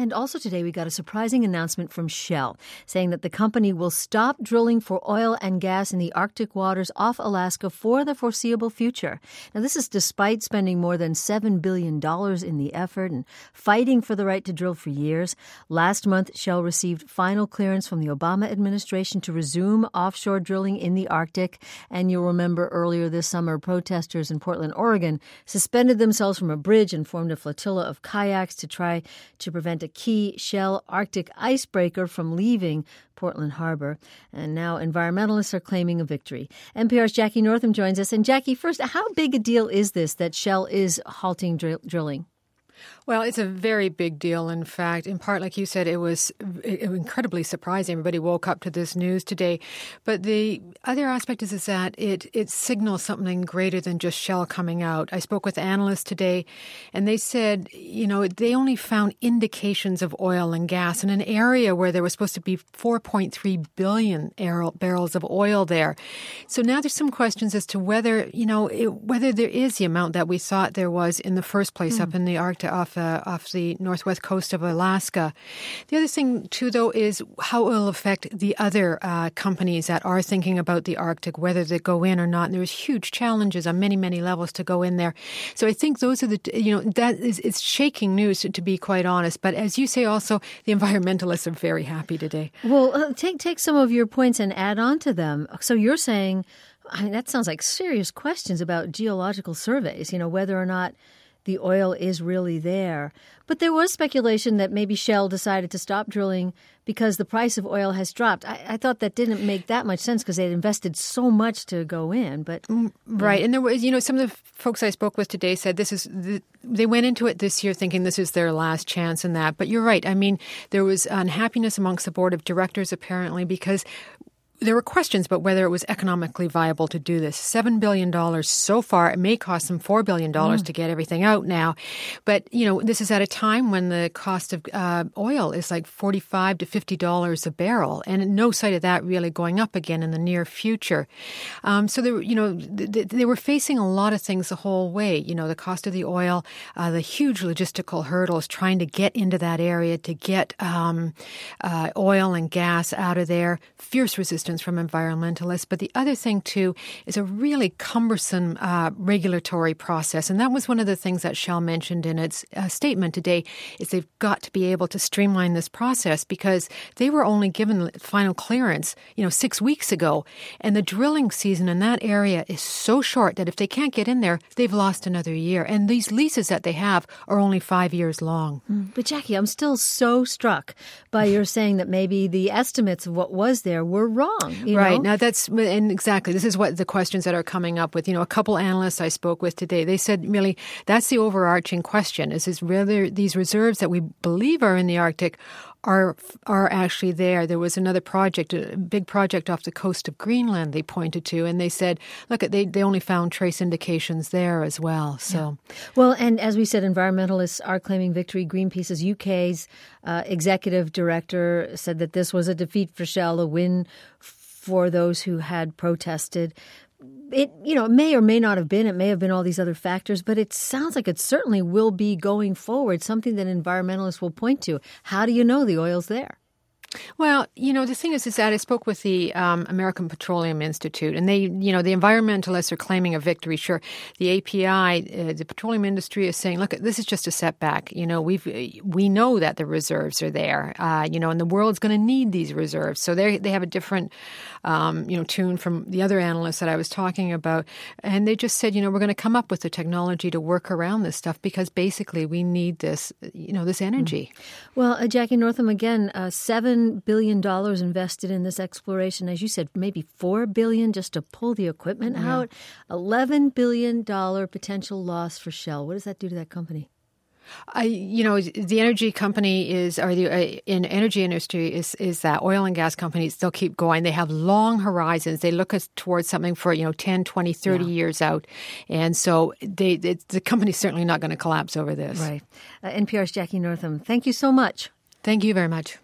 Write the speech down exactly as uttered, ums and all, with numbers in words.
And also today we got a surprising announcement from Shell saying that the company will stop drilling for oil and gas in the Arctic waters off Alaska for the foreseeable future. Now, this is despite spending more than seven billion dollars in the effort and fighting for the right to drill for years. Last month, Shell received final clearance from the Obama administration to resume offshore drilling in the Arctic. And you'll remember earlier this summer, protesters in Portland, Oregon, suspended themselves from a bridge and formed a flotilla of kayaks to try to prevent a key Shell Arctic icebreaker from leaving Portland Harbor. And now environmentalists are claiming a victory. N P R's Jackie Northam joins us. And Jackie, first, how big a deal is this that Shell is halting drill- drilling? Well, it's a very big deal, in fact. In part, like you said, it was incredibly surprising. Everybody woke up to this news today. But the other aspect is, is that it, it signals something greater than just Shell coming out. I spoke with analysts today, and they said, you know, they only found indications of oil and gas in an area where there was supposed to be four point three billion barrels of oil there. So now there's some questions as to whether, you know, it, whether there is the amount that we thought there was in the first place mm. up in the Arctic, off uh, off the northwest coast of Alaska. The other thing, too, though, is how it will affect the other uh, companies that are thinking about the Arctic, whether they go in or not. And there's huge challenges on many, many levels to go in there. So I think those are the, you know, that is it's shaking news, to, to be quite honest. But as you say, also, the environmentalists are very happy today. Well, uh, take take some of your points and add on to them. So you're saying, I mean, that sounds like serious questions about geological surveys, you know, whether or not the oil is really there. But there was speculation that maybe Shell decided to stop drilling because the price of oil has dropped. I, I thought that didn't make that much sense because they'd invested so much to go in. But right, yeah. And there was, you know, some of the folks I spoke with today said this is the, they went into it this year thinking this is their last chance in that. But you're right. I mean, there was unhappiness amongst the board of directors apparently because there were questions about whether it was economically viable to do this. seven billion dollars so far. It may cost them four billion dollars mm. to get everything out now. But, you know, this is at a time when the cost of uh, oil is like forty-five to fifty dollars a barrel. And no sight of that really going up again in the near future. Um, so, they were, you know, th- they were facing a lot of things the whole way. You know, the cost of the oil, uh, the huge logistical hurdles trying to get into that area, to get um, uh, oil and gas out of there, fierce resistance from environmentalists. But the other thing, too, is a really cumbersome uh, regulatory process. And that was one of the things that Shell mentioned in its uh, statement today, is they've got to be able to streamline this process because they were only given final clearance, you know, six weeks ago. And the drilling season in that area is so short that if they can't get in there, they've lost another year. And these leases that they have are only five years long. Mm. But Jackie, I'm still so struck by your saying that maybe the estimates of what was there were wrong. You right. know? Now, that's and exactly this is what the questions that are coming up with. You know, a couple analysts I spoke with today, they said really that's the overarching question is, is whether these reserves that we believe are in the Arctic are are actually there. There was another project, a big project off the coast of Greenland they pointed to, and they said, look, they, they only found trace indications there as well. So, yeah. Well, and as we said, environmentalists are claiming victory. Greenpeace's U K's uh, executive director said that this was a defeat for Shell, a win for those who had protested. It, you know, it may or may not have been. It may have been all these other factors, but it sounds like it certainly will be going forward, something that environmentalists will point to. How do you know the oil's there? Well, you know, the thing is, is that I spoke with the um, American Petroleum Institute, and they, you know, the environmentalists are claiming a victory. Sure, the A P I, uh, the petroleum industry is saying, look, this is just a setback. You know, we've we know that the reserves are there, uh, you know, and the world's going to need these reserves. So they they have a different, um, you know, tune from the other analysts that I was talking about, and they just said, you know, we're going to come up with the technology to work around this stuff because basically we need this, you know, this energy. Mm-hmm. Well, uh, Jackie Northam, again, uh, seven billion dollars invested in this exploration. As you said, maybe four billion dollars just to pull the equipment yeah. out. eleven billion dollars potential loss for Shell. What does that do to that company? I, you know, the energy company is, or the uh, in energy industry is, is that oil and gas companies, they'll keep going. They have long horizons. They look as, towards something for, you know, ten, twenty, thirty yeah. years out. And so they, it's, the company's certainly not going to collapse over this. Right. Uh, N P R's Jackie Northam, thank you so much. Thank you very much.